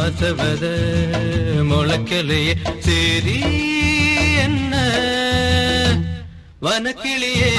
ஆசவத முளைக்கலையே சரி என்ன வனக்கிளியே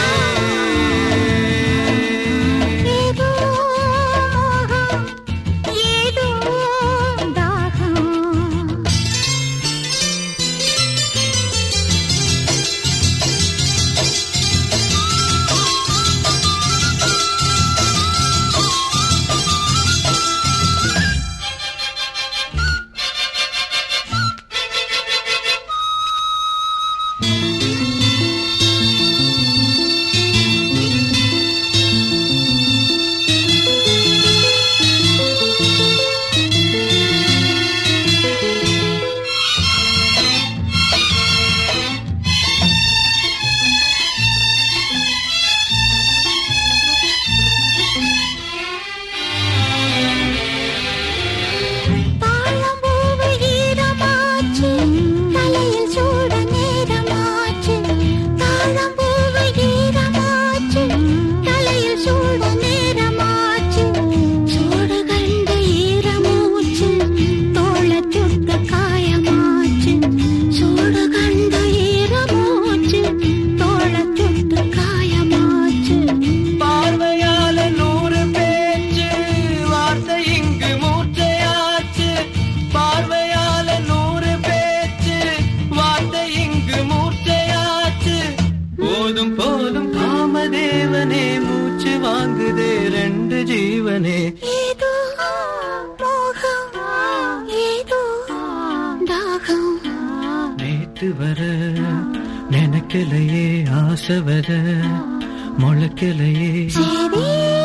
போதும் காமதேவனே மூச்சு வாங்குதே ரெண்டு ஜீவனே ஏதோ மோகம் ஏதோ தாகம் நேத்து வர நினைக்கலையே ஆசை வர முளைக்கலையே சரி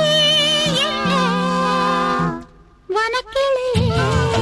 வனக்கிளியே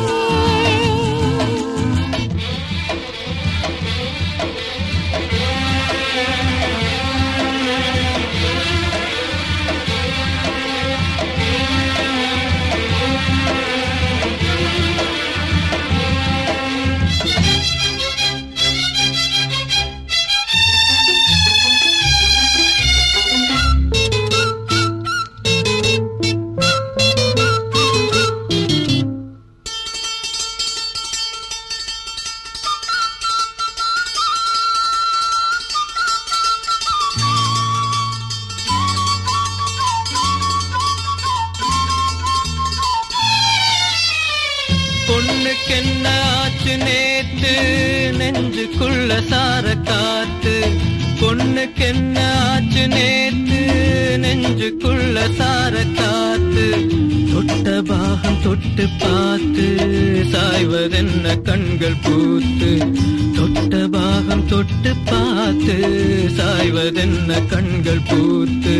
பொண்ணுக்கு என்ன ஆச்சு நேத்து நெஞ்சுக்குள்ள சார காத்து பொண்ணுக்கு என்ன ஆச்சு நேத்து நெஞ்சுக்குள்ள சார காத்து தொட்ட பாகம் தொட்டு பார்த்து சாய்வதென்ன கண்கள் பூத்து தொட்ட பாகம் தொட்டு பார்த்து சாய்வதென்ன கண்கள் பூத்து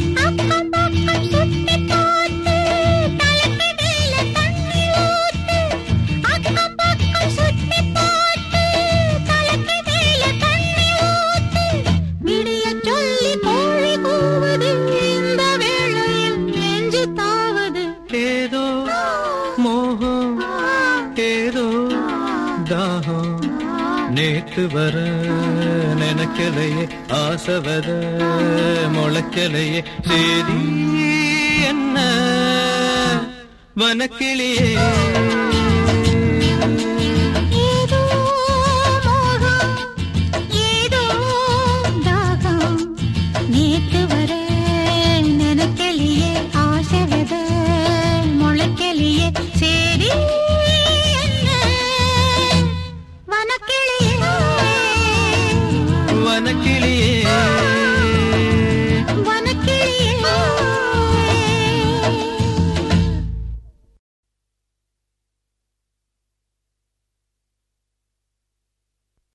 ஏதோ மோகம் ஏதோ தாகம் நேத்து வர நினைக்கலையே ஆசவத முளைக்கலையே சரி என்ன வனக்கிளியே